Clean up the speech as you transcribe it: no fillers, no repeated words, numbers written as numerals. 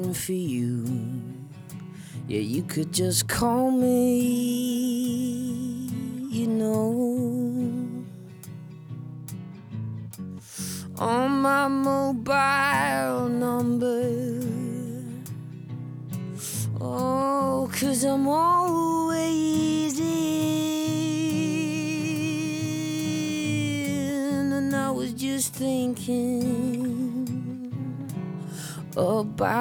waiting for you. Yeah, you could just call me, you know, on my mobile number. Oh, 'cause I'm always in, and I was just thinking about